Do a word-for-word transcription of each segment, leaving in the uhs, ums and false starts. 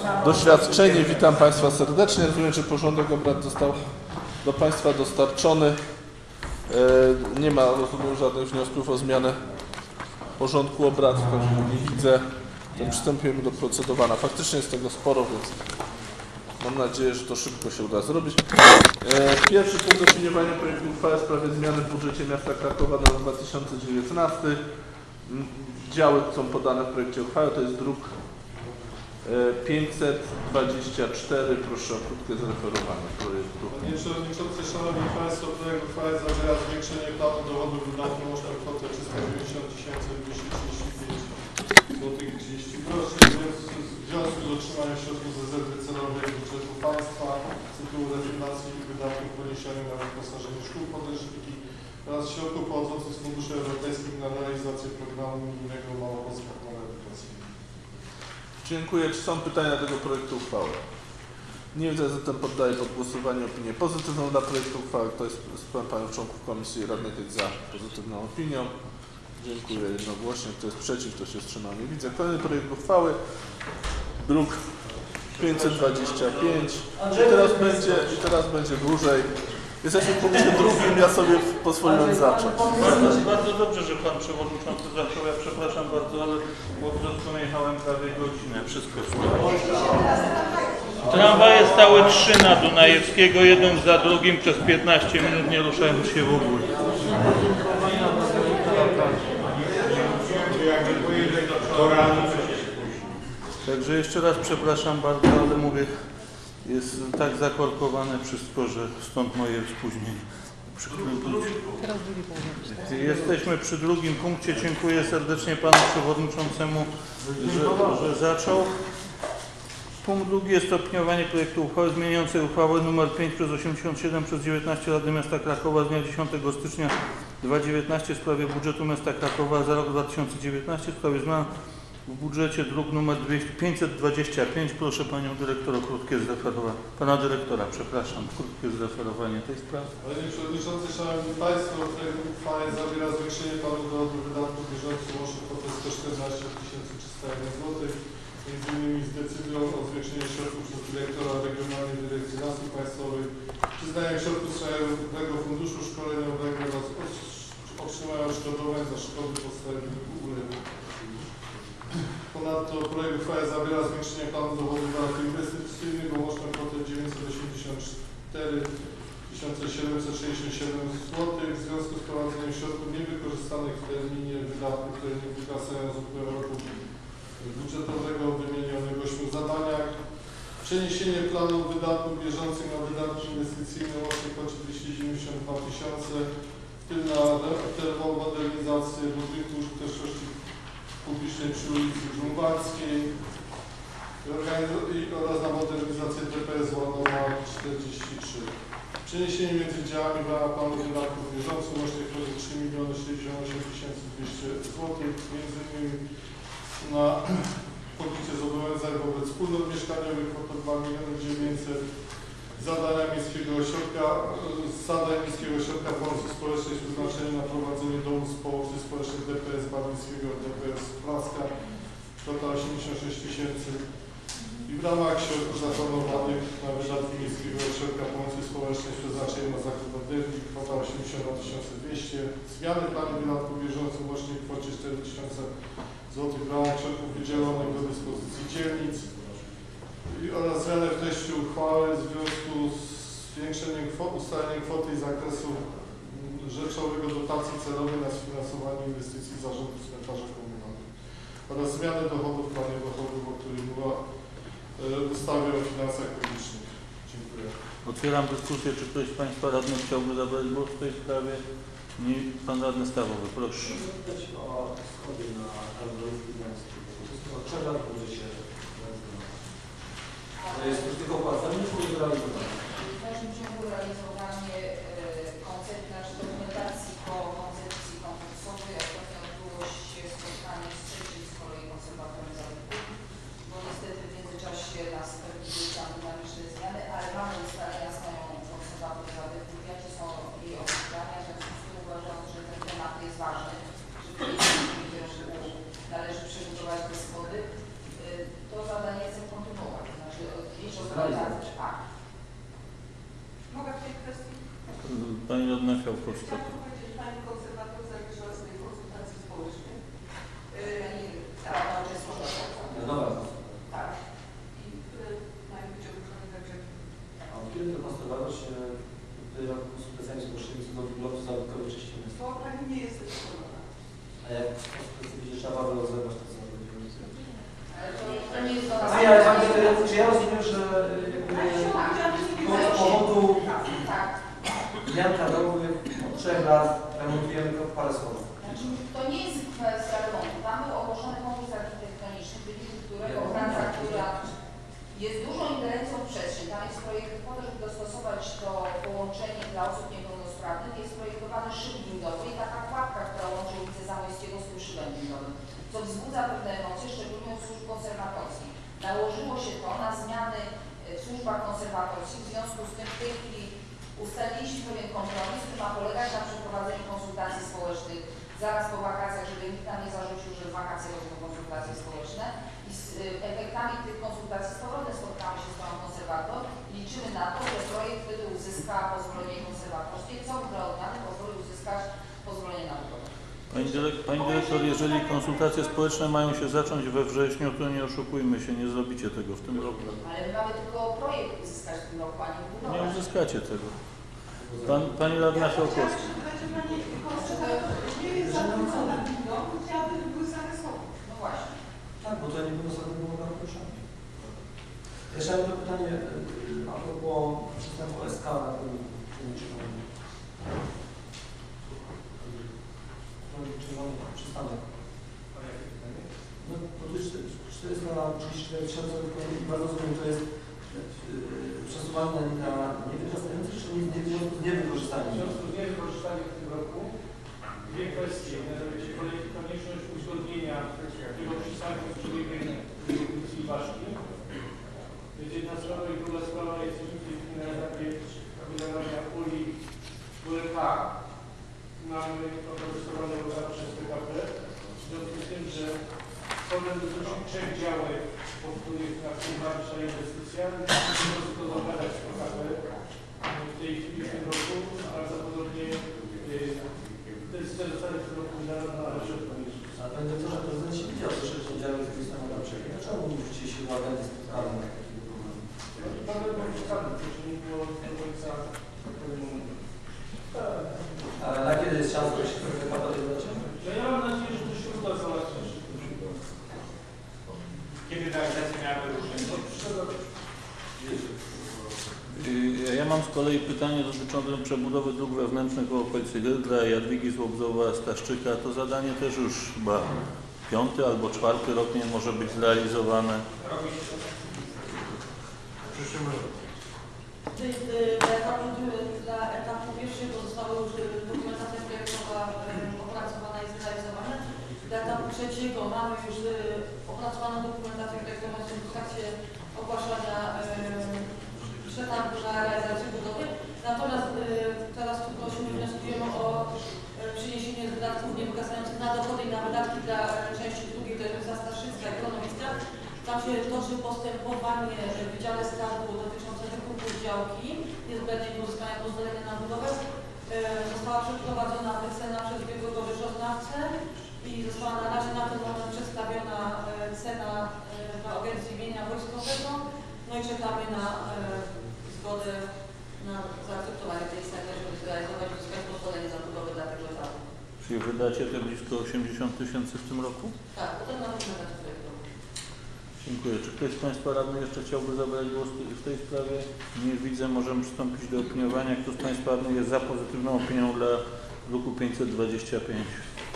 doświadczenie. Witam Państwa serdecznie. Rozumiem, że porządek obrad został do Państwa dostarczony. Nie ma, rozumiem, żadnych wniosków o zmianę porządku obrad, także nie widzę. To przystępujemy do procedowania. Faktycznie jest tego sporo, więc mam nadzieję, że to szybko się uda zrobić. Pierwszy punkt: opiniowanie projektu uchwały w sprawie zmiany w budżecie miasta Krakowa na rok dwa tysiące dziewiętnasty. Działy są podane w projekcie uchwały, to jest druk pięćset dwadzieścia cztery. Proszę o krótkie zreferowanie projektu. Panie Przewodniczący, Szanowni Państwo, projekt uchwały zawiera zwiększenie planu dochodów wydatków łączną kwotę trzysta dziewięćdziesiąt tysięcy dwieście trzydzieści pięć złotych trzydzieści groszy. W związku z otrzymaniem środków z rezerwy celowej budżetu państwa z tytułu refundacji wydatków poniesionych na wyposażenie szkół podręczniki oraz środków pochodzących z funduszy europejskich na realizację programu unijnego Małopolska Chmura Edukacyjna. Dziękuję. Czy są pytania do tego projektu uchwały? Nie widzę, zatem poddaję pod głosowanie opinię pozytywną dla projektu uchwały. Kto jest z Panią członków Komisji Radnych jest za pozytywną opinią? Dziękuję jednogłośnie. Kto jest przeciw, kto się wstrzymał? Nie widzę. Kolejny projekt uchwały, druk pięćset dwadzieścia pięć. I teraz będzie, i teraz będzie dłużej. Jesteśmy w punkcie drugim, ja sobie pozwoliłem zacząć. Bardzo, bardzo dobrze, że Pan Przewodniczący zaczął. Ja przepraszam bardzo, ale po prostu jechałem prawie godzinę. Wszystko Tramwaje stały trzy na Dunajewskiego, jeden za drugim, przez piętnaście minut nie ruszają się w ogóle. Także jeszcze raz przepraszam bardzo, ale mówię, jest tak zakorkowane wszystko, że stąd moje spóźnienie. Jesteśmy przy drugim punkcie. Dziękuję serdecznie Panu Przewodniczącemu, że, że zaczął. Punkt drugi jest opiniowanie projektu uchwały zmieniającej uchwałę nr pięć przez osiemdziesiąt siedem przez dziewiętnaście Rady Miasta Krakowa z dnia dziesiątego stycznia dwa tysiące dziewiętnaście w sprawie budżetu miasta Krakowa za rok dwa tysiące dziewiętnasty w sprawie zmian w budżecie, druk nr pięćset dwadzieścia pięć. Proszę Panią Dyrektor o krótkie zreferowanie. Pana Dyrektora, przepraszam, krótkie zreferowanie tej sprawy. Panie Przewodniczący, Szanowni Państwo, projekt uchwały zawiera zwiększenie planu dochodów wydatków bieżących łącznie kwotę sto czternaście tysięcy trzysta jeden złotych. Między innymi z decyzją o zwiększeniu środków przez dyrektora Regionalnej Dyrekcji Lasów Państwowych, przyznaniem środków z Krajowego Funduszu Szkoleniowego oraz otrzymania odszkodowań za szkody powstałe w wyniku ulewu. Ponadto projekt uchwały zawiera zwiększenie planu dochodów wydatków inwestycyjnych o łączną kwotę dziewięćset osiemdziesiąt cztery tysiące siedemset sześćdziesiąt siedem złotych w związku z prowadzeniem środków niewykorzystanych w terminie wydatków, które nie wygasają z upływem roku budżetowego w wymienionych ośmiu zadaniach. Przeniesienie planu wydatków bieżących na wydatki inwestycyjne łącznie w kwocie dwieście dziewięćdziesiąt dwa tysiące, w tym na termomodernizację budynku użyteczności publicznej przy ulicy Grunwaldzkiej oraz na modernizację D P S Łanowa czterdzieści trzy. Przeniesienie między działami w ramach planu wydatków bieżących łącznie w kwocie trzy miliony sześćdziesiąt osiem tysięcy dwieście złotych, między innymi na pokrycie zobowiązań wobec wspólnot mieszkaniowych kwotą dwa miliony dziewięćset, zadania Miejskiego Ośrodka, zadań Miejskiego Ośrodka Pomocy Społecznej z przeznaczeniem na prowadzenie domu z pomocy społecznej D P S Babińskiego, D P S Plaska, kwota osiemdziesiąt sześć tysięcy i w ramach środków zaplanowanych na wydatki Miejskiego Ośrodka Pomocy Społecznej z przeznaczeniem na zakup energii, kwota osiemdziesiąt dwa tysiące dwieście, zmiany planu wydatków bieżących łącznie w kwocie cztery tysiące złotych w ramach środków wydzielonych do dyspozycji dzielnic i oraz zmianę w treści uchwały w związku z zwiększeniem kwot, ustaleniem kwoty i zakresu rzeczowego dotacji celowej na sfinansowanie inwestycji zarządu cmentarza komunalnego oraz zmiany dochodów w planie dochodów, o których była w ustawie o finansach publicznych. Dziękuję. Otwieram dyskusję. Czy ktoś z Państwa radnych chciałby zabrać głos w tej sprawie? Nie, Pan Radny Stawowy, proszę. Chcę o schody na Karolowski Gdański. To trzeba w budżecie. To jest tylko opłacanie, czy realizowanie? W naszym ciągu realizowanie koncepcji, znaczy dokumentacji po koncepcji konkursowej. Ostatnio odbyło się spotkanie z trzecim z kolei konserwatorem zabytków, bo niestety w międzyczasie nastąpiły tam dynamiczne zmiany, ale mamy ustalenia z panią konserwator zabytków, jakie są jej oczekiwania. W związku z tym uważam, że ten temat jest ważny, że należy przygotować te schody. To zadanie chcę kontynuować. dokumentacja, tak. Mogę w tej kwestii? Pani Radna Fiałkowska. Chciałam powiedzieć, że Pani konserwator zawieszała swojej konsultacji społecznej. Tak, to jest proszę. No dobra. Tak. I które mają być ogłoszone także. A od kiedy to konserwator się wybywa konsultacjami społecznymi co do wyglądu zabytkowych części miasta? Bo Pani nie jest zdecydowana. A jak konsultacje będzie trzeba by rozerwać to co robią? Ale to, to nie jest do nas. A ja, Pani, czy ja rozumiem, że jakby z powodu Tak. zmian kadrowych od trzech lat remontujemy tylko parę schodów. Znaczy, to nie jest kwestia remontu. Mamy ogłoszony konkurs architektoniczny, w wyniku którego praca, która jest dużą ingerencją w przestrzeń. Tam jest projekt po to, żeby dostosować to połączenie dla osób niepełnosprawnych. Jest projektowany szyb windowy i taka pułapka, która łączy ulicę Zamojskiego z tym szybem windowym, co wzbudza pewne emocje, szczególnie od służb konserwatorskich. Nałożyło się to na zmiany w służbach konserwatorskich, w związku z tym w tej chwili ustaliliśmy pewien kompromis, który ma polegać na przeprowadzeniu konsultacji społecznych zaraz po wakacjach, żeby nikt nam nie zarzucił, że w wakacje robią konsultacje społeczne. I z y, efektami tych konsultacji z powrotem spotkamy się z panem konserwator i liczymy na to, że projekt wtedy uzyska pozwolenie konserwatorskie, co dla odmiany pozwoli uzyskać pozwolenie na budowę. Pani, dyrek, Pani Dyrektor, jeżeli konsultacje społeczne mają się zacząć we wrześniu, to nie oszukujmy się, nie zrobicie tego w tym roku. Ale my mamy tylko projekt uzyskać w tym roku, a nie budowę. Nie uzyskacie tego. Pan, Pani Radna Fiałkowska. Znaczy Pani konserwator nie jest zachwycona windą, chciałaby, żeby były same schody. No właśnie. Tak, bo to nie było sobie było naruszone. Jeszcze mam to pytanie a propos przystępu S K na tym czerwony przystanek. No to jest czterysta trzydzieści cztery tysiące, bardzo rozumiem, to jest yy, przesuwane na niewykorzystanie, czy nie, niewykorzystanie? W związku z niewykorzystaniem w tym roku dwie kwestie, mianowicie konieczność uzgodnienia tego przystanku z przebiegiem inwestycji ważki. To jest jedna sprawa i druga sprawa jest na etapie wydawania uli W K. Mamy opracowane przez P K P. W związku z tym, że problem dotyczy trzech działek, po których na których ma być ta inwestycja, musimy po prostu to zagadać z P K P. W tej chwili w tym roku prawdopodobnie te zostały w tym roku wydane na rzecz konieczność. A Panie Doktorze, prezydent się widział, że sześć działek z tej strony na przejście. Dlaczego nie wrócicie się do agendy spotkania na takiego problemu? Problem był wskazany, to nie było do końca Ale na kiedy jest szansa, że się trochę kapitał dacie? ja mam nadzieję, że to się uda załatwić. Kiedy realizacja miałaby ruszyć? Ja mam z kolei pytanie dotyczące przebudowy dróg wewnętrznych w okolicy Hydra, Jadwigi z Łobzowa, Staszczyka. To zadanie też już chyba piąty albo czwarty rok nie może być zrealizowane. W przyszłym roku. Dla etapu, dla etapu pierwszego została już dokumentacja projektowa opracowana i zrealizowana. Dla etapu trzeciego mamy już opracowaną dokumentację projektową w trakcie ogłaszania przetargu na realizację budowy. Natomiast teraz tu prosimy, wnioskujemy o przeniesienie wydatków niewygasających na dochody i na wydatki dla części drugiej, to jest Zastaszycka i Ekonomista. Tam się toczy postępowanie w Wydziale Skarbu dotyczące wykupu działki niezbędnej do uzyskania pozwolenia na budowę. E, została przeprowadzona wycena przez biegłego rzeczoznawcę i została na razie na ten moment przedstawiona e, cena e, dla Agencji Mienia Wojskowego. No i czekamy na e, zgodę na zaakceptowanie tej ceny, żeby zrealizować i uzyskać pozwolenie na budowę dla tego etapu. Czyli wydacie te blisko osiemdziesiąt tysięcy w tym roku? Tak, potem na dokumentację projektową. Dziękuję. Czy ktoś z Państwa radnych jeszcze chciałby zabrać głos w tej sprawie? Nie widzę. Możemy przystąpić do opiniowania. Kto z Państwa radnych jest za pozytywną opinią dla druku pięćset dwadzieścia pięć?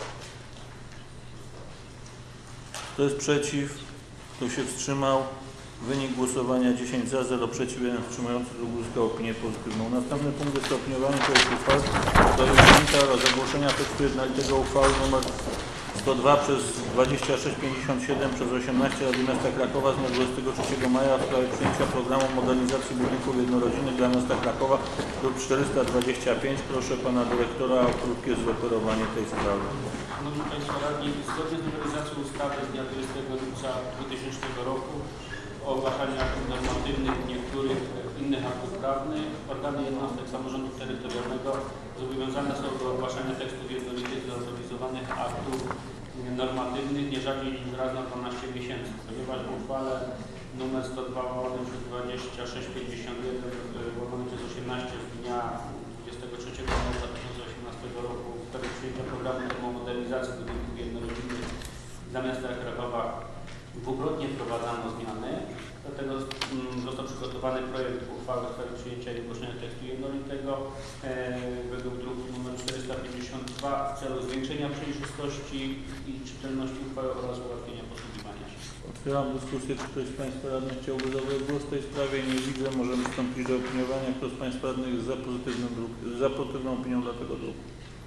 Kto jest przeciw? Kto się wstrzymał? Wynik głosowania dziesięć za, zero przeciw, jeden wstrzymujący, druk uzyskał opinię pozytywną. Następny punkt jest opiniowanie projektu uchwały w sprawie przyjęcia oraz ogłoszenia tekstu jednolitego uchwały nr sto dwa przez dwadzieścia sześć pięćdziesiąt siedem przez osiemnaście Rady Miasta Krakowa z dnia dwudziestego trzeciego maja w sprawie przyjęcia programu modernizacji budynków jednorodzinnych dla Miasta Krakowa, druk czterysta dwadzieścia pięć. Proszę Pana Dyrektora o krótkie zreferowanie tej sprawy. Szanowni Państwo Radni, zgodnie z nowelizacją ustawy z dnia dwudziestego lipca dwa tysiące roku o o ogłaszanie aktów normatywnych niektórych innych aktów prawnych. Organy jednostek samorządu terytorialnego zobowiązane są do ogłaszania tekstów jednolitych zautoryzowanych aktów normatywnych nie rzadziej niż raz na dwanaście miesięcy, ponieważ w uchwale nr sto dwa łamane przez dwadzieścia sześć pięćdziesiąt jeden łamane przez osiemnaście z dnia dwudziestego trzeciego maja dwa tysiące osiemnastego roku w sprawie przyjęcia programu termomodernizacji budynków jednorodzinnych za miasta Krakowa dwukrotnie wprowadzano zmiany. Dlatego mm, został przygotowany projekt uchwały w sprawie przyjęcia i ogłoszenia tekstu jednolitego e, według druku nr czterysta pięćdziesiąt dwa w celu zwiększenia przejrzystości i czytelności uchwały oraz ułatwienia posługiwania się. Otwieram dyskusję. Czy ktoś z Państwa radnych chciałby zabrać głos w tej sprawie? Nie widzę. Możemy wstąpić do opiniowania. Kto z Państwa radnych jest za pozytywną, za pozytywną opinią dla tego druku?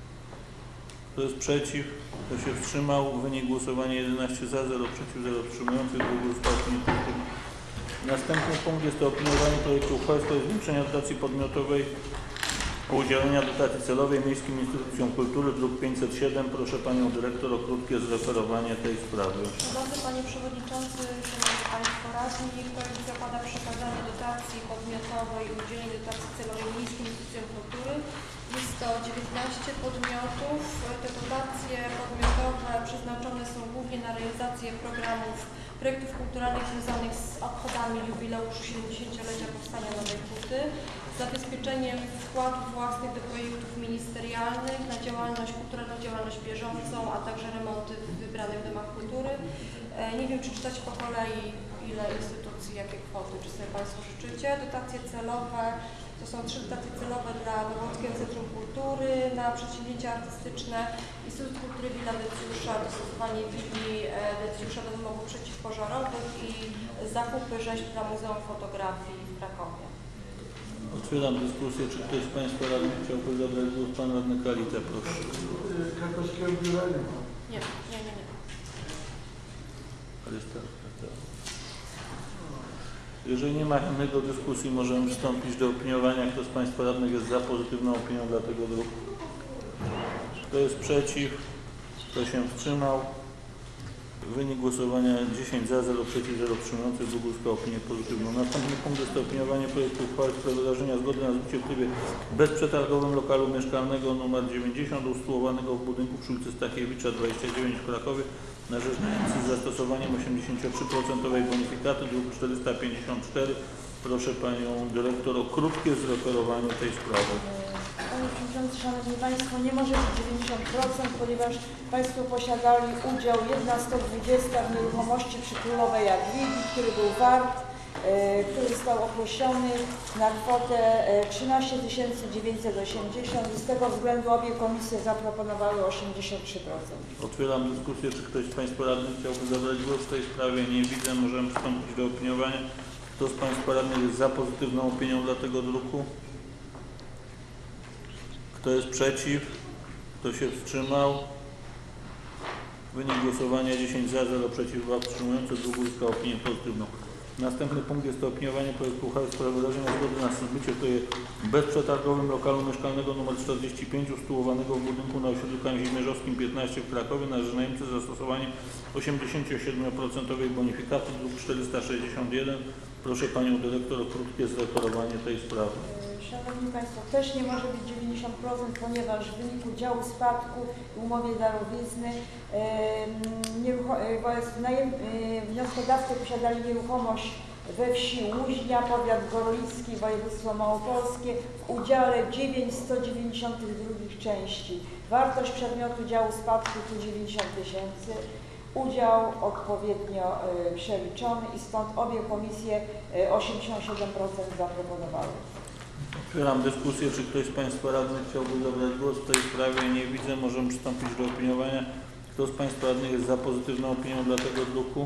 Kto jest przeciw? Kto się wstrzymał? Wynik głosowania jedenaście za, zero przeciw, zero wstrzymujących. Dwóch opinii pozytywnej. Następny punkt jest to opiniowanie projektu uchwały w sprawie zwiększenia dotacji podmiotowej o udzielenia dotacji celowej miejskim instytucjom kultury, druk pięćset siedem. Proszę Panią Dyrektor o krótkie zreferowanie tej sprawy. Szanowny Panie Przewodniczący, Szanowni Państwo Radni, projekt zakłada przekazanie dotacji podmiotowej i udzielenie dotacji celowej miejskim instytucjom kultury. Jest to dziewiętnaście podmiotów. Te dotacje podmiotowe przeznaczone są głównie na realizację programów, projektów kulturalnych związanych z obchodami jubileuszu siedemdziesięciolecia powstania Nowej Huty, zabezpieczeniem wkładów własnych do projektów ministerialnych na działalność kulturalną, działalność bieżącą, a także remonty w wybranych domach kultury. Nie wiem, czy czytać po kolei, ile instytucji, jakie kwoty, czy sobie Państwo życzycie. Dotacje celowe to są trzy dotacje celowe dla Nowockiego Centrum Kultury na przedsięwzięcia artystyczne, Instytut Kultury Willa Decjusza, dostosowanie willi Decjusza do wymogów przeciwpożarowych i zakupy rzeźb dla Muzeum Fotografii w Krakowie. Otwieram dyskusję. Czy ktoś z Państwa radnych chciałby zabrać głos? Pan radny Kalita, proszę. Krakowskiego biura nie ma. Nie, nie, nie, nie. Jeżeli nie ma innych do dyskusji, możemy przystąpić do opiniowania. Kto z Państwa radnych jest za pozytywną opinią dla tego druku? Kto jest przeciw? Kto się wstrzymał? Wynik głosowania dziesięć za, zero przeciw, zero wstrzymujących. Dwugórska opinię pozytywną. Następny punkt jest to opiniowanie projektu uchwały w sprawie wyrażenia zgody na zbycie w trybie bezprzetargowym lokalu mieszkalnego nr dziewięćdziesiąt usytuowanego w budynku przy ulicy Stachiewicza dwadzieścia dziewięć w Krakowie na rzecz najemcy z zastosowaniem osiemdziesiąt trzy procent bonifikaty, druk czterysta pięćdziesiąt cztery. Proszę Panią Dyrektor o krótkie zreferowanie tej sprawy. Panie Przewodniczący, Szanowni Państwo, nie może być dziewięćdziesiąt procent, ponieważ Państwo posiadali udział jedna sto dwadzieścia w nieruchomości przy Królowej Jadwigi, który był wart, e, który został określony na kwotę trzynaście tysięcy dziewięćset osiemdziesiąt i z tego względu obie komisje zaproponowały osiemdziesiąt trzy procent. Otwieram dyskusję. Czy ktoś z Państwa radnych chciałby zabrać głos w tej sprawie? Nie widzę. Możemy przystąpić do opiniowania. Kto z Państwa radnych jest za pozytywną opinią dla tego druku? Kto jest przeciw? Kto się wstrzymał? Wynik głosowania dziesięć za, zero przeciw, dwa wstrzymujące. Dwugórska opinię pozytywną. Następny punkt jest to opiniowanie projektu uchwały w sprawie wyrażenia zgody na zbycie w bezprzetargowym lokalu mieszkalnego nr czterdzieści pięć usytuowanego w budynku na osiedlu Kazimierzowskim piętnaście w Krakowie na rzecz najemcy z zastosowaniem osiemdziesiąt siedem procent bonifikaty, druk czterysta sześćdziesiąt jeden. Proszę Panią Dyrektor o krótkie zreferowanie tej sprawy. Szanowni Państwo, też nie może być dziewięćdziesiąt procent, ponieważ w wyniku działu spadku w umowie darowizny yy, wnioskodawcy posiadali nieruchomość we wsi Łuźnia, powiat goroicki, województwo małopolskie w udziale dziewięć sto dziewięćdziesiąt dwa części. Wartość przedmiotu działu spadku to dziewięćdziesiąt tysięcy. Udział odpowiednio y, przeliczony i stąd obie komisje y, osiemdziesiąt siedem procent zaproponowały. Otwieram dyskusję. Czy ktoś z Państwa radnych chciałby zabrać głos w tej sprawie? Nie widzę. Możemy przystąpić do opiniowania. Kto z Państwa radnych jest za pozytywną opinią dla tego druku?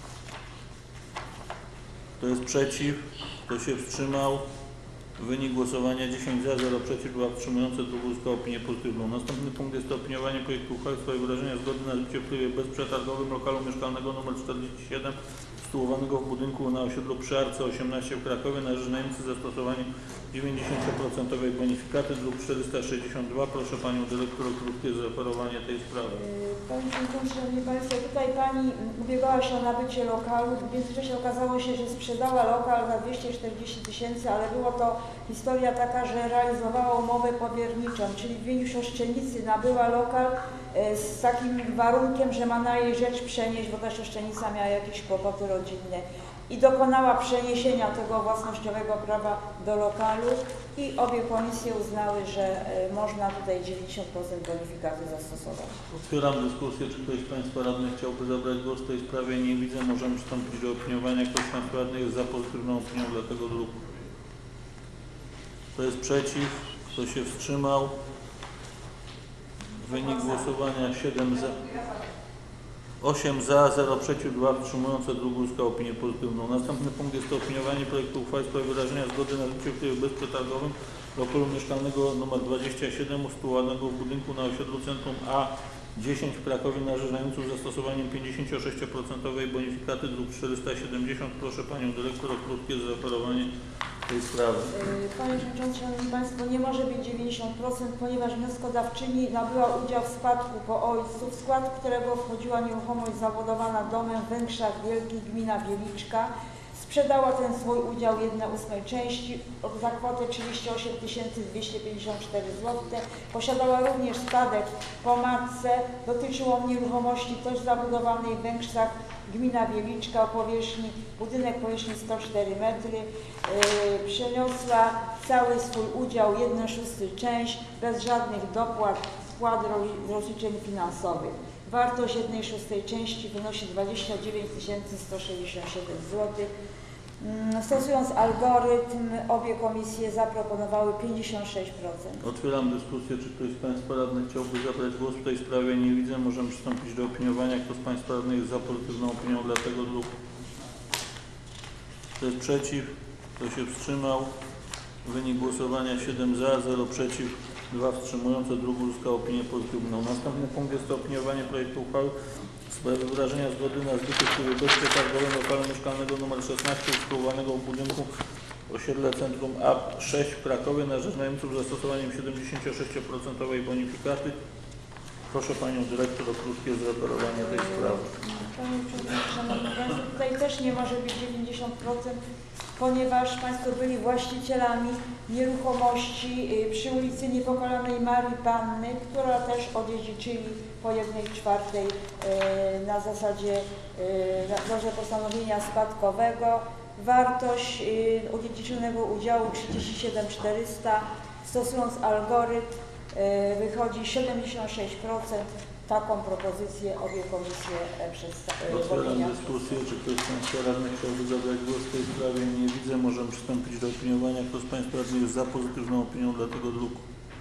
Kto jest przeciw? Kto się wstrzymał? Wynik głosowania dziesięć za, zero przeciw, dwa wstrzymujące. Dwugórska opinię pozytywną. Następny punkt jest to opiniowanie projektu uchwały w sprawie wyrażenia zgody na zbycie w trybie bezprzetargowym lokalu mieszkalnego nr czterdzieści siedem usytuowanego w budynku na osiedlu przy Arce osiemnaście w Krakowie na rzecz najemcy z zastosowaniem dziewięćdziesiąt procent bonifikaty, druk czterysta sześćdziesiąt dwa. Proszę Panią Dyrektor o krótkie zreferowanie tej sprawy. Pani Przewodniczący, Szanowni Państwo, tutaj Pani ubiegała się o nabycie lokalu. W międzyczasie okazało się, że sprzedała lokal za dwieście czterdzieści tysięcy, ale była to historia taka, że realizowała umowę powierniczą, czyli w imieniu siostrzenicy nabyła lokal e, z takim warunkiem, że ma na jej rzecz przenieść, bo ta siostrzenica miała jakieś kłopoty rodzinne i dokonała przeniesienia tego własnościowego prawa do lokalu i obie komisje uznały, że e, można tutaj dziewięćdziesiąt procent bonifikaty zastosować. Otwieram dyskusję. Czy ktoś z Państwa radnych chciałby zabrać głos w tej sprawie? Nie widzę. Możemy przystąpić do opiniowania. Kto z Państwa radnych jest za pozytywną opinią dla tego druku? Kto jest przeciw? Kto się wstrzymał? Wynik głosowania siedem za. osiem za, zero przeciw, dwa wstrzymujące, druk uzyskał opinię pozytywną. Następny punkt jest to opiniowanie projektu uchwały w sprawie wyrażenia zgody na zbycie w trybie bezprzetargowym lokalu mieszkalnego nr dwadzieścia siedem usytuowanego w budynku na osiedlu Centrum A dziesięć w Krakowie na rzecz najemców z zastosowaniem pięćdziesiąt sześć procent bonifikaty, druk czterysta siedemdziesiąt. Proszę Panią Dyrektor o krótkie zreferowanie tej sprawy. Panie Przewodniczący, Szanowni Państwo, nie może być dziewięćdziesiąt procent, ponieważ wnioskodawczyni nabyła udział w spadku po ojcu, w skład którego wchodziła nieruchomość zabudowana domem w Węgrzach Wielkich, gmina Wieliczka. Sprzedała ten swój udział jednej ósmej części za kwotę trzydzieści osiem tysięcy dwieście pięćdziesiąt cztery złote. Posiadała również spadek po matce. Dotyczył on nieruchomości też zabudowanej w Węgrzach, gmina Wieliczka o powierzchni, budynek powierzchni sto cztery metry. Yy, przeniosła cały swój udział, jedną szóstą część, bez żadnych dopłat, wkład rozliczeń finansowych. Wartość jednej szóstej części wynosi dwadzieścia dziewięć tysięcy sto sześćdziesiąt siedem złotych. Stosując algorytm, obie komisje zaproponowały pięćdziesiąt sześć procent. Otwieram dyskusję. Czy ktoś z Państwa radnych chciałby zabrać głos w tej sprawie? Nie widzę. Możemy przystąpić do opiniowania. Kto z Państwa radnych jest za pozytywną opinią dla tego druku? Kto jest przeciw? Kto się wstrzymał? Wynik głosowania siedem za, zero przeciw, dwa wstrzymujące, druk uzyskał opinię pozytywną. Następny punkt jest to opiniowanie projektu uchwały w sprawie wyrażenia zgody na zbycie w trybie bezprzetargowym lokalu mieszkalnego nr szesnaście usytuowanego w budynku osiedle Centrum A sześć w Krakowie na rzecz najemców z zastosowaniem siedemdziesiąt sześć procent bonifikaty. Proszę Panią Dyrektor o krótkie zreferowanie tej sprawy. Panie Przewodniczący, Szanowni Państwo, tutaj też nie może być dziewięćdziesiąt procent, ponieważ Państwo byli właścicielami nieruchomości przy ulicy Niepokalanej Marii Panny, która też odziedziczyli po jednej czwartej na zasadzie w drodze postanowienia spadkowego. Wartość odziedziczonego udziału trzydzieści siedem tysięcy czterysta. Stosując algorytm wychodzi siedemdziesiąt sześć procent. Taką propozycję obie komisje przedstawiają. Otwieram dyskusję. Czy ktoś z Państwa radnych chciałby zabrać głos w tej sprawie? Nie widzę. Możemy przystąpić do opiniowania. Kto z Państwa radnych jest za pozytywną opinią dla tego druku?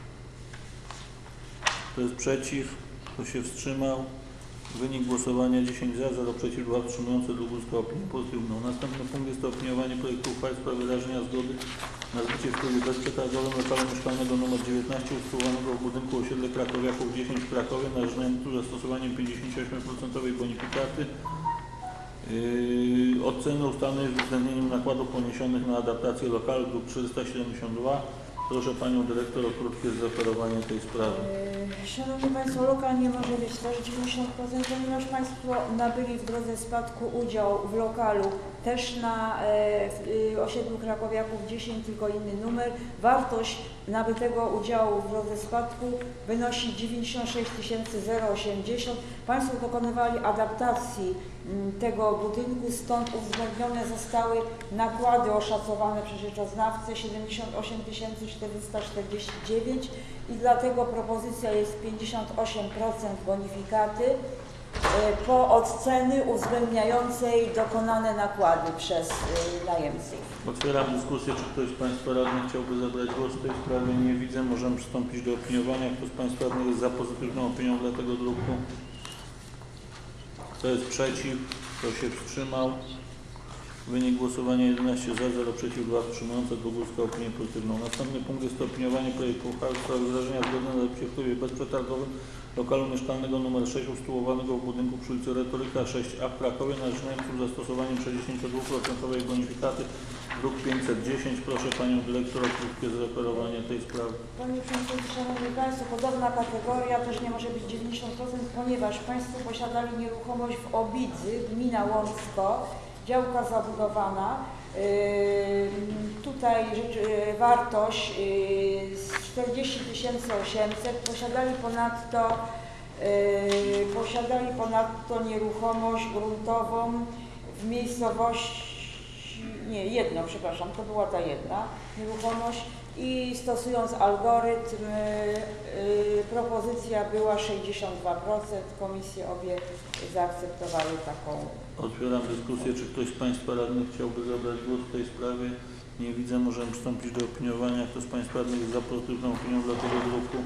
Kto jest przeciw? Kto się wstrzymał? Wynik głosowania dziesięć za, zero przeciw, dwa wstrzymujące, druk uzyskał opinię pozytywną. Następny punkt jest to opiniowanie projektu uchwały w sprawie wyrażenia zgody na zbycie w trybie bezprzetargowym lokalu mieszkalnego nr dziewiętnaście usytuowanego w budynku osiedle Krakowiaków dziesięć w Krakowie na rzecz najemców z zastosowaniem pięćdziesiąt osiem procent bonifikaty. Yy, oceny ustalonej z uwzględnieniem nakładów poniesionych na adaptację lokalu, druk czterysta siedemdziesiąt dwa. Proszę Panią Dyrektor o krótkie zreferowanie tej sprawy. Szanowni Państwo, lokal nie może być też dziewięćdziesiąt procent, ponieważ Państwo nabyli w drodze spadku udział w lokalu też na e, w, osiedlu Krakowiaków dziesięć, tylko inny numer. Wartość nabytego udziału w drodze spadku wynosi dziewięćdziesiąt sześć tysięcy osiemdziesiąt. Państwo dokonywali adaptacji m, tego budynku, stąd uwzględnione zostały nakłady oszacowane przez rzeczoznawcę siedemdziesiąt osiem tysięcy czterysta czterdzieści dziewięć i dlatego propozycja jest pięćdziesiąt osiem procent bonifikaty po odceny uwzględniającej dokonane nakłady przez najemców. Otwieram dyskusję. Czy ktoś z Państwa radnych chciałby zabrać głos w tej sprawie? Nie widzę. Możemy przystąpić do opiniowania. Kto z Państwa radnych jest za pozytywną opinią dla tego druku? Kto jest przeciw? Kto się wstrzymał? Wynik głosowania jedenaście za, zero przeciw, dwa wstrzymujące. Górska opinię pozytywną. Następny punkt jest to opiniowanie projektu uchwały w sprawie wyrażenia zgody na zapisie w trybie bezprzetargowym lokalu mieszkalnego nr sześć usytuowanego w budynku przy ulicy Retoryka sześć a w Krakowie na życzeniu z zastosowaniem sześćdziesięciodwuprocentowej bonifikaty, druk pięćset dziesięć. Proszę Panią Dyrektor o krótkie zreferowanie tej sprawy. Panie Przewodniczący, Szanowni Państwo, podobna kategoria też nie może być dziewięćdziesiąt procent, ponieważ Państwo posiadali nieruchomość w Obidzy, gmina Łącko, działka zabudowana. Yy, tutaj rzecz, yy, wartość yy, czterdzieści tysięcy osiemset. Posiadali ponadto, yy, posiadali ponadto nieruchomość gruntową w miejscowości, nie, jedno, przepraszam, to była ta jedna nieruchomość i stosując algorytm yy, yy, propozycja była sześćdziesiąt dwa procent. Komisje obie zaakceptowały taką. Otwieram dyskusję. Czy ktoś z Państwa radnych chciałby zabrać głos w tej sprawie? Nie widzę. Możemy przystąpić do opiniowania. Kto z Państwa radnych jest za pozytywną opinią dla tego druku?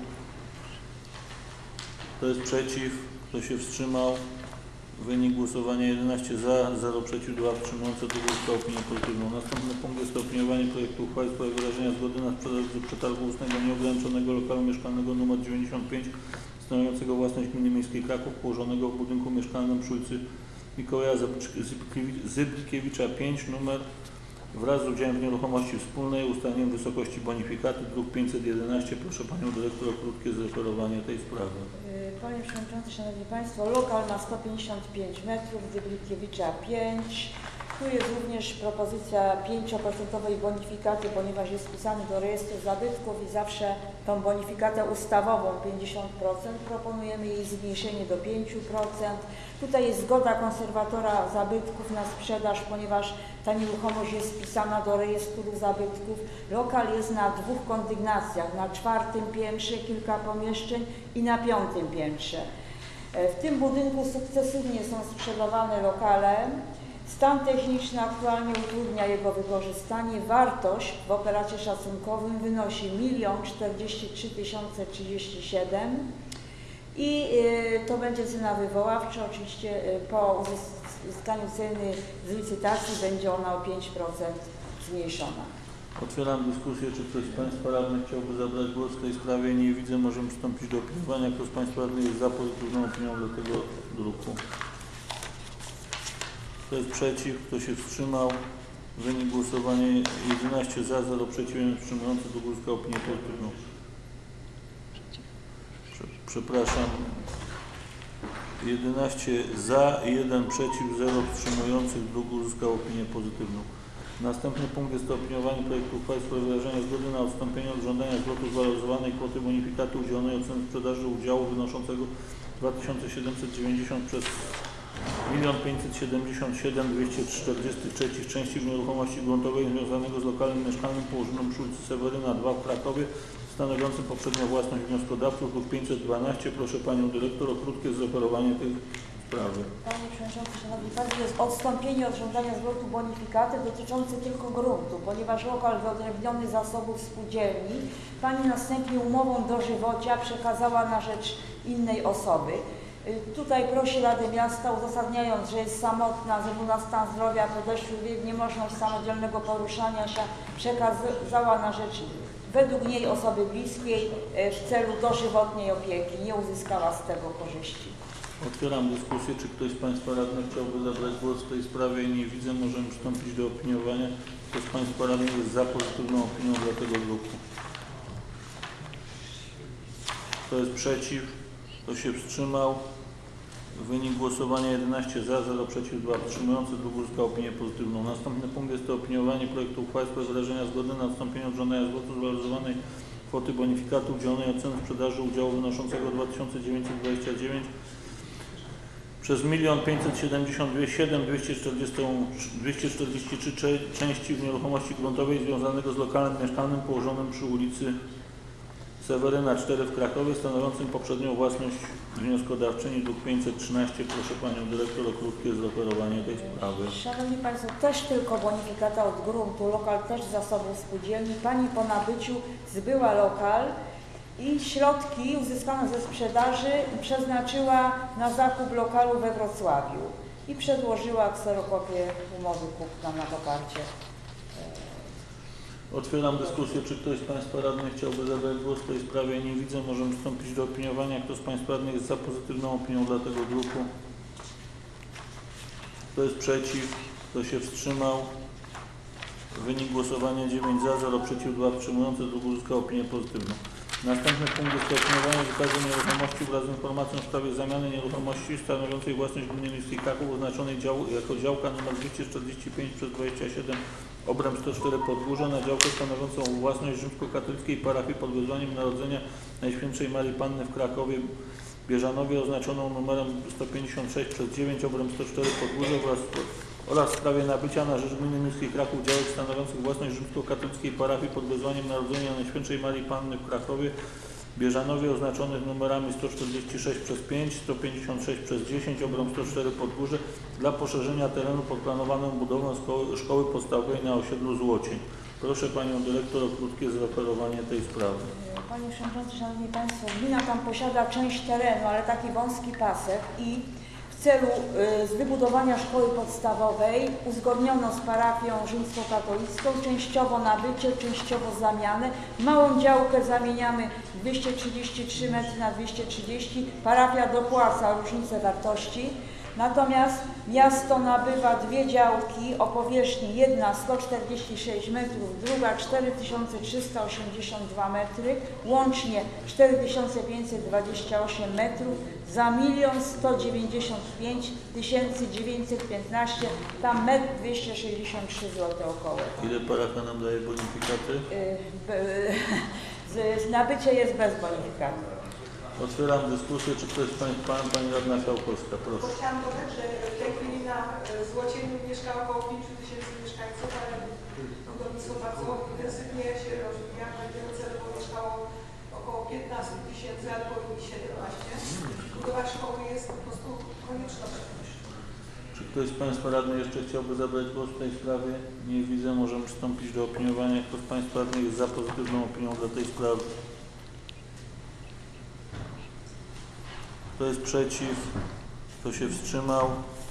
Kto jest przeciw? Kto się wstrzymał? Wynik głosowania jedenaście za, zero przeciw, dwa wstrzymujące. Górska opinię pozytywną. Następny punkt jest to opiniowanie projektu uchwały w sprawie wyrażenia zgody na sprzedaż do przetargu ustnego nieograniczonego lokalu mieszkalnego nr dziewięćdziesiąt pięć stanowiącego własność gminy miejskiej Kraków położonego w budynku mieszkalnym przy ulicy Mikołaja Zybkiewicza pięć numer wraz z udziałem w nieruchomości wspólnej, ustaleniem wysokości bonifikaty, druk pięćset jedenaście. Proszę Panią Dyrektor o krótkie zreferowanie tej sprawy. Panie Przewodniczący, Szanowni Państwo, lokal ma sto pięćdziesiąt pięć metrów, Zybkiewicza pięć. Tu jest również propozycja pięć procent bonifikaty, ponieważ jest wpisany do rejestru zabytków i zawsze tą bonifikatę ustawową pięćdziesiąt procent proponujemy jej zmniejszenie do pięć procent. Tutaj jest zgoda konserwatora zabytków na sprzedaż, ponieważ ta nieruchomość jest wpisana do rejestru zabytków. Lokal jest na dwóch kondygnacjach, na czwartym piętrze kilka pomieszczeń i na piątym piętrze. W tym budynku sukcesywnie są sprzedawane lokale. Stan techniczny aktualnie utrudnia jego wykorzystanie. Wartość w operacie szacunkowym wynosi milion czterdzieści trzy tysiące trzydzieści siedem i y, to będzie cena wywoławcza. Oczywiście y, po uzyskaniu ceny z licytacji będzie ona o pięć procent zmniejszona. Otwieram dyskusję. Czy ktoś z Państwa radnych chciałby zabrać głos w tej sprawie? Nie widzę. Możemy przystąpić do opiniowania. Kto z Państwa radnych jest za pozytywną opinią dla tego druku? Kto jest przeciw? Kto się wstrzymał? Wynik głosowania jedenaście za, zero przeciw, jeden wstrzymujący. Górska opinię pozytywną. Przepraszam. jedenaście za, jeden przeciw, zero wstrzymujących. Górska opinię pozytywną. Następny punkt jest to opiniowanie projektu uchwały w sprawie wyrażenia zgody na odstąpienie od żądania zwrotu zwaloryzowanej kwoty bonifikaty udzielonej oceny sprzedaży udziału wynoszącego dwa tysiące siedemset dziewięćdziesiąt przez milion pięćset siedemdziesiąt siedem tysięcy dwieście czterdzieści trzy części w nieruchomości gruntowej związanego z lokalem mieszkalnym położonym przy ulicy Seweryna dwa w Krakowie, stanowiącym poprzednią własność wnioskodawców, druk pięćset dwanaście. Proszę Panią Dyrektor o krótkie zreferowanie tej sprawy. Panie Przewodniczący, Szanowni Państwo, jest odstąpienie od żądania zwrotu bonifikaty dotyczące tylko gruntu, ponieważ lokal wyodrębniony z zasobów spółdzielni Pani następnie umową dożywocia przekazała na rzecz innej osoby. Tutaj prosi Radę Miasta, uzasadniając, że jest samotna, ze względu na stan zdrowia, podeszły wiek, niemożność samodzielnego poruszania się, przekazała na rzecz według niej osoby bliskiej w celu dożywotniej opieki. Nie uzyskała z tego korzyści. Otwieram dyskusję. Czy ktoś z Państwa radnych chciałby zabrać głos w tej sprawie? Nie widzę. Możemy przystąpić do opiniowania. Kto z Państwa radnych jest za pozytywną opinią dla tego druku? Kto jest przeciw? Kto się wstrzymał? Wynik głosowania jedenaście za, zero przeciw, dwa wstrzymujący. Górska opinię pozytywną. Następny punkt jest to opiniowanie projektu uchwały w sprawie wyrażenia zgody na odstąpienie od żądania zwrotu zwaloryzowanej kwoty bonifikaty udzielonej oceny sprzedaży udziału wynoszącego dwa tysiące dziewięćset dwadzieścia dziewięć przez milion pięćset siedemdziesiąt siedem tysięcy dwieście czterdzieści trzy części w nieruchomości gruntowej związanego z lokalem mieszkalnym położonym przy ulicy Seweryna cztery w Krakowie, stanowiącym poprzednią własność wnioskodawczyni, druk pięćset trzynaście. Proszę Panią Dyrektor o krótkie zreferowanie tej sprawy. Szanowni Państwo, też tylko bonifikata od gruntu, lokal też z zasobów spółdzielni. Pani po nabyciu zbyła lokal i środki uzyskane ze sprzedaży przeznaczyła na zakup lokalu we Wrocławiu. i przedłożyła kserokopię umowy kupna na poparcie. Otwieram dyskusję. Czy ktoś z Państwa radnych chciałby zabrać głos w tej sprawie? Nie widzę. Możemy przystąpić do opiniowania. Kto z Państwa radnych jest za pozytywną opinią dla tego druku? Kto jest przeciw? Kto się wstrzymał? Wynik głosowania dziewięć za, zero przeciw, dwa wstrzymujące. Druk uzyskał opinię pozytywną. Następny punkt jest opiniowanie wykazu nieruchomości wraz z informacją w sprawie zamiany nieruchomości stanowiącej własność gminy miejskiej Kraków oznaczonej dział, jako działka nr dwieście czterdzieści pięć przez dwadzieścia siedem obręb sto cztery Podgórze na działkę stanowiącą własność rzymskokatolickiej parafii pod wezwaniem Narodzenia Najświętszej Marii Panny w Krakowie Bieżanowie oznaczoną numerem sto pięćdziesiąt sześć przez dziewięć obręb sto cztery Podgórze oraz, oraz w sprawie nabycia na rzecz gminy miejskiej Kraków działek stanowiących własność rzymskokatolickiej parafii pod wezwaniem Narodzenia Najświętszej Marii Panny w Krakowie Bieżanowie oznaczonych numerami sto czterdzieści sześć przez pięć, sto pięćdziesiąt sześć przez dziesięć, obręb sto cztery Podgórze dla poszerzenia terenu pod planowaną budową szkoły, szkoły podstawowej na osiedlu Złocień. Proszę Panią Dyrektor o krótkie zreferowanie tej sprawy. Panie Przewodniczący, Szanowni Państwo, gmina tam posiada część terenu, ale taki wąski pasek i w celu y, z wybudowania szkoły podstawowej uzgodniono z parafią rzymskokatolicką częściowo nabycie, częściowo zamianę. Małą działkę zamieniamy dwieście trzydzieści trzy metry na dwieście trzydzieści. Parafia dopłaca różnicę wartości. Natomiast miasto nabywa dwie działki o powierzchni, jedna sto czterdzieści sześć metrów, druga cztery tysiące trzysta osiemdziesiąt dwa metry, łącznie cztery tysiące pięćset dwadzieścia osiem metrów za milion sto dziewięćdziesiąt pięć tysięcy dziewięćset piętnaście, tam metr dwieście sześćdziesiąt trzy złote około. Ile parafia nam daje bonifikaty? Z, z nabycie jest bez bonifikaty. Otwieram dyskusję. Czy ktoś z Państwa, Pani Radna Fiałkowska, proszę. Bo chciałam dodać, że w tej chwili na Złocieniu mieszka około pięciu tysięcy mieszkańców, ale budownictwo bardzo intensywnie się rozwija. Będziemy celowo mieszkało około piętnaście tysięcy albo i siedemnaście. Budowa szkoły jest po prostu koniecznością. Czy ktoś z Państwa radnych jeszcze chciałby zabrać głos w tej sprawie? Nie widzę. Możemy przystąpić do opiniowania. Kto z Państwa radnych jest za pozytywną opinią dla tej sprawy? Kto jest przeciw? Kto się wstrzymał?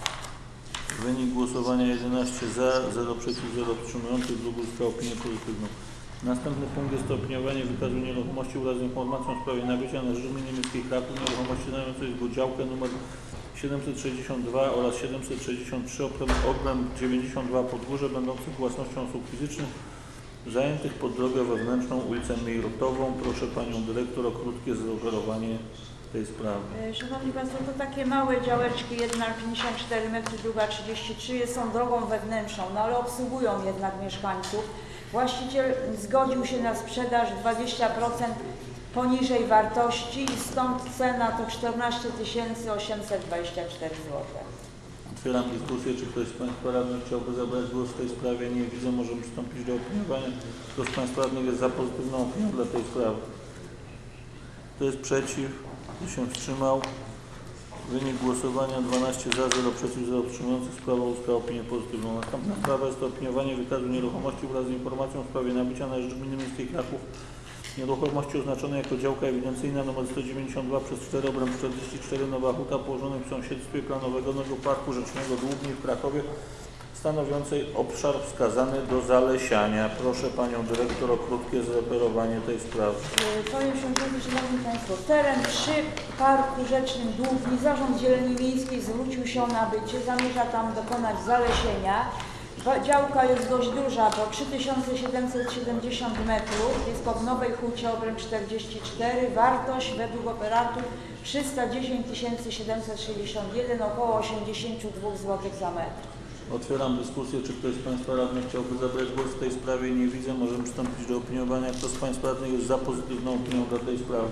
Wynik głosowania jedenaście za, zero przeciw, zero wstrzymujących. Druk uzyskał opinię pozytywną. Następny punkt jest opiniowanie wykazu nieruchomości wraz z informacją w sprawie nabycia na rzecz gminy miejskiej Kraków nieruchomości stanowiącej jego działkę nr siedemset sześćdziesiąt dwa oraz siedemset sześćdziesiąt trzy obręb dziewięćdziesiąt dwa Podgórze będących własnością osób fizycznych zajętych pod drogę wewnętrzną ulicę Mejrutową. Proszę Panią Dyrektor o krótkie zreferowanie tej sprawy. Szanowni Państwo, to takie małe działeczki, jedna pięćdziesiąt cztery metry, druga trzydzieści trzy, są drogą wewnętrzną, no ale obsługują jednak mieszkańców. Właściciel zgodził się na sprzedaż dwadzieścia procent poniżej wartości i stąd cena to czternaście tysięcy osiemset dwadzieścia cztery złote. Otwieram dyskusję. Czy ktoś z Państwa radnych chciałby zabrać głos w tej sprawie? Nie widzę. Możemy przystąpić do opiniowania. Kto z Państwa radnych jest za pozytywną opinią dla tej sprawy? Kto jest przeciw? Kto się wstrzymał? Wynik głosowania dwanaście za, zero przeciw, zero wstrzymujących. Sprawa uzyskała opinię pozytywną. Następna sprawa jest to opiniowanie wykazu nieruchomości wraz z informacją w sprawie nabycia na rzecz gminy miejskiej Kraków nieruchomości oznaczonej jako działka ewidencyjna nr sto dziewięćdziesiąt dwa przez cztery obręb czterdzieści cztery Nowa Huta położonej w sąsiedztwie planowego Parku Rzecznego Dłubni w Krakowie stanowiącej obszar wskazany do zalesiania. Proszę Panią Dyrektor o krótkie zreferowanie tej sprawy. Panie Przewodniczący, Szanowni Państwo, teren przy Parku Rzecznym Dłubni Zarząd Zieleni Miejskiej zwrócił się o nabycie, zamierza tam dokonać zalesienia. Działka jest dość duża, bo trzy tysiące siedemset siedemdziesiąt metrów, jest pod Nowej Hucie obręb czterdzieści cztery, wartość według operatu trzysta dziesięć tysięcy siedemset sześćdziesiąt jeden, około osiemdziesiąt dwa złote za metr. Otwieram dyskusję. Czy ktoś z Państwa radnych chciałby zabrać głos w tej sprawie? Nie widzę. Możemy przystąpić do opiniowania. Kto z Państwa radnych jest za pozytywną opinią dla tej sprawy?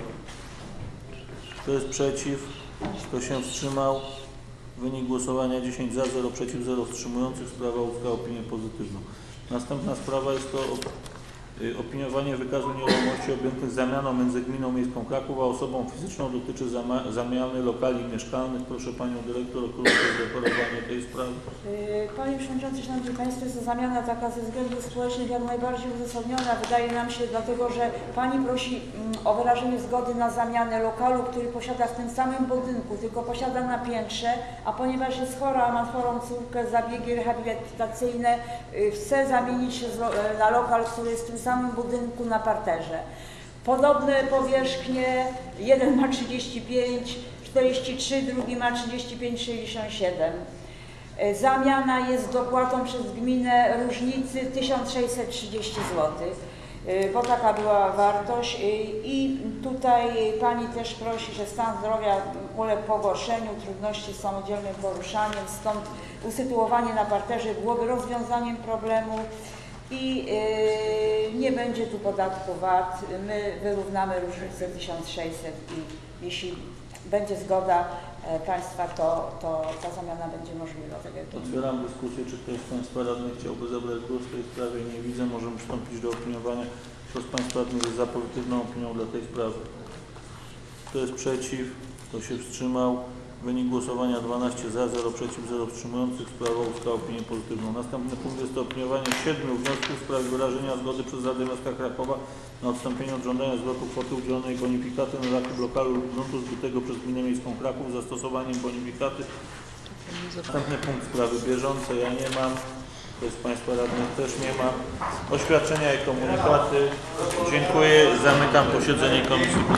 Kto jest przeciw? Kto się wstrzymał? Wynik głosowania dziesięć za, zero przeciw, zero wstrzymujących. Sprawa uzyskała opinię pozytywną. Następna sprawa jest to Y, Opiniowanie wykazu nieruchomości objętych zamianą między Gminą Miejską Kraków a osobą fizyczną dotyczy zama- zamiany lokali mieszkalnych. Proszę Panią Dyrektor o krótkie zreferowanie tej sprawy. Yy, Panie Przewodniczący, Szanowni Państwo, jest to zamiana taka ze względów społecznych jak najbardziej uzasadniona. Wydaje nam się, dlatego że Pani prosi mm, o wyrażenie zgody na zamianę lokalu, który posiada w tym samym budynku, tylko posiada na piętrze, a ponieważ jest chora, ma chorą córkę, zabiegi rehabilitacyjne, yy, chce zamienić się z lo- na lokal, który jest w tym samym budynku na parterze. Podobne powierzchnie, jeden ma trzydzieści pięć, czterdzieści trzy, drugi ma trzydzieści pięć, sześćdziesiąt siedem. Zamiana jest dopłatą przez gminę różnicy tysiąc sześćset trzydzieści złotych, bo taka była wartość. I tutaj Pani też prosi, że stan zdrowia uległ pogorszeniu, trudności z samodzielnym poruszaniem, stąd usytuowanie na parterze byłoby rozwiązaniem problemu i yy, nie będzie tu podatku V A T. My wyrównamy różnicę tysiąc sześćset i jeśli będzie zgoda e, Państwa, to, to ta zamiana będzie możliwa. Tak jak Otwieram dyskusję. Czy ktoś z Państwa radnych chciałby zabrać głos w tej sprawie? Nie widzę. Możemy przystąpić do opiniowania. Kto z Państwa radnych jest za pozytywną opinią dla tej sprawy? Kto jest przeciw? Kto się wstrzymał? Wynik głosowania dwanaście za, zero przeciw, zero wstrzymujących. Sprawa uzyskała opinię pozytywną. Następny punkt jest to opiniowanie siedmiu wniosków w sprawie wyrażenia zgody przez Radę Miasta Krakowa na odstąpienie od żądania zwrotu kwoty udzielonej bonifikaty na zakup lokalu lub gruntu zbytego przez Gminę Miejską Kraków z zastosowaniem bonifikaty. Następny punkt sprawy bieżące. Ja nie mam. Ktoś z Państwa radnych też nie ma. Oświadczenia i komunikaty. Dziękuję. Zamykam posiedzenie komisji.